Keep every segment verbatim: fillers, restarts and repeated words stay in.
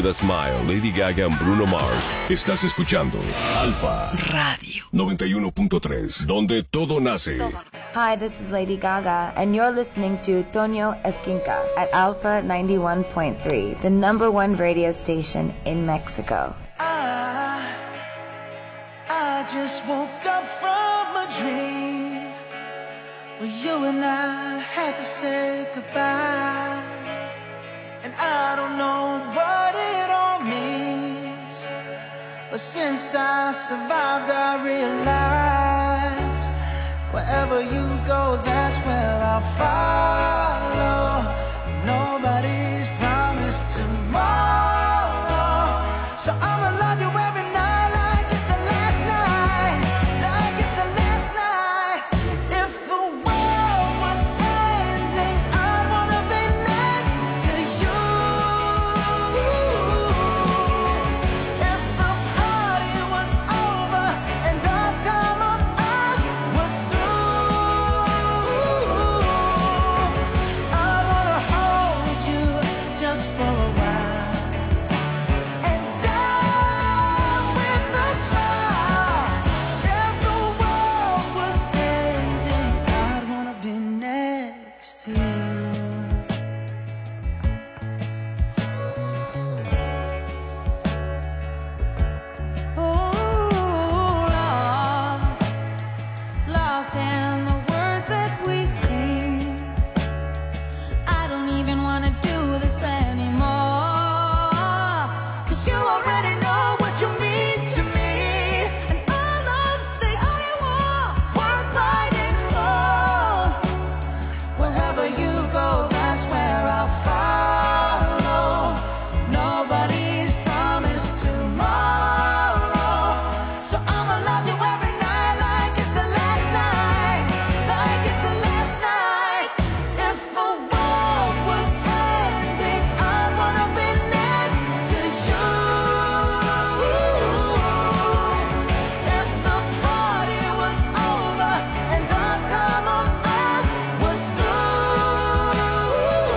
The Smile, Lady Gaga and Bruno Mars. Estás escuchando Alfa Radio noventa y uno punto tres, donde todo nace. Hi, this is Lady Gaga, and you're listening to Toño Esquinca at Alpha ninety-one point three, the number one radio station in Mexico. I, I just woke up from a dream where you and I had to say goodbye. And I don't know what it all means, but since I survived I realized wherever you go, that's where I'll follow. Nobody's promised tomorrow, so I'ma love you every night like it's the last night, like it's the last night. If the world was ending, I'd wanna be next to you. If the party was over and our time on earth was through, I wanna hold you just for a while and die with a smile. If the world was ending, I'd wanna be next to you. Oh, lost, lost in the words that we sing. I don't even wanna do this anymore, 'cause you already know what you mean to me, and all of the other war worth fighting for. Wherever you go, that's where I'll follow. Nobody's promised tomorrow, so I'ma love you every night like it's the last night, like it's the last night. If the world was ending, I'd wanna be next to you. If the party was over and our time on earth was through,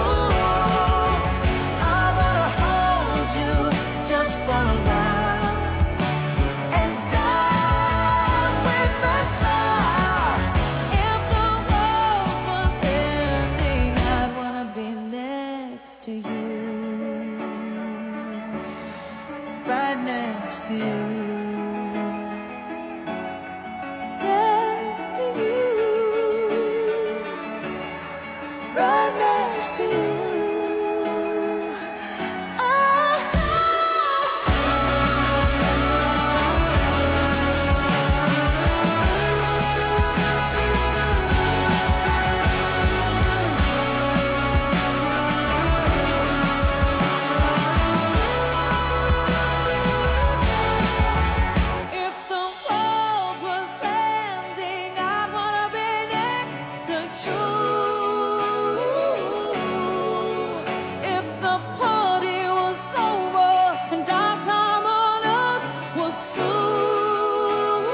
I wanna hold you just for a while and die with a smile. If the world was ending, I'd wanna be next to you, right next to you, next to you, right next to you. If the world was ending, I'd wanna be next to you. If the party was over and our time on earth was through,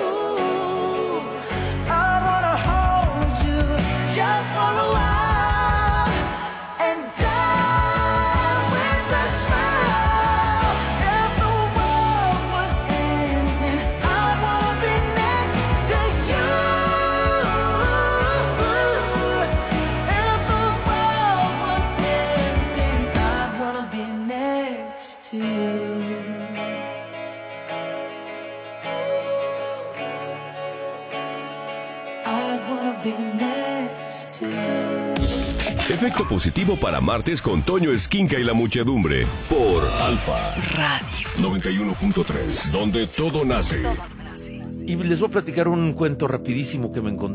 I wanna hold you just for a while and die with a smile. If the world was ending, I'd wanna be next to you. If the world was ending, I'd wanna be next to you. I'd wanna be next to you. Efecto positivo para martes con Toño Esquinca y la muchedumbre. Por Alfa Radio. noventa y uno punto tres, donde todo nace. Todo nace. Y les voy a platicar un cuento rapidísimo que me encontré